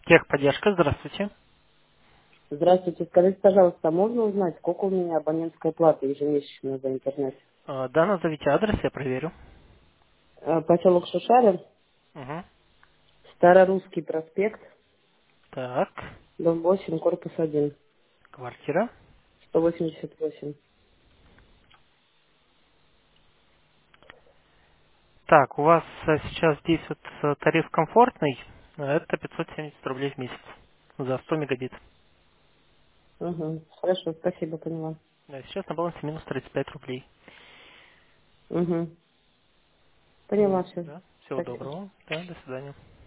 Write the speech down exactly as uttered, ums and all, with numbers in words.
Техподдержка, здравствуйте. Здравствуйте. Скажите, пожалуйста, можно узнать, сколько у меня абонентская плата ежемесячно за интернет? А, Да, назовите адрес, я проверю. Э, Поселок Шушарин, Угу. Старорусский проспект, Так, дом восемь, корпус один, квартира. сто восемьдесят восемь. Так, у вас э, сейчас действует э, тариф комфортный, а это пятьсот семьдесят рублей в месяц за сто мегабит. Угу. Хорошо, спасибо, поняла. Да, сейчас на балансе минус тридцать пять рублей. Угу. М, Поняла все. Да, всего Спасибо. доброго. Да, до свидания.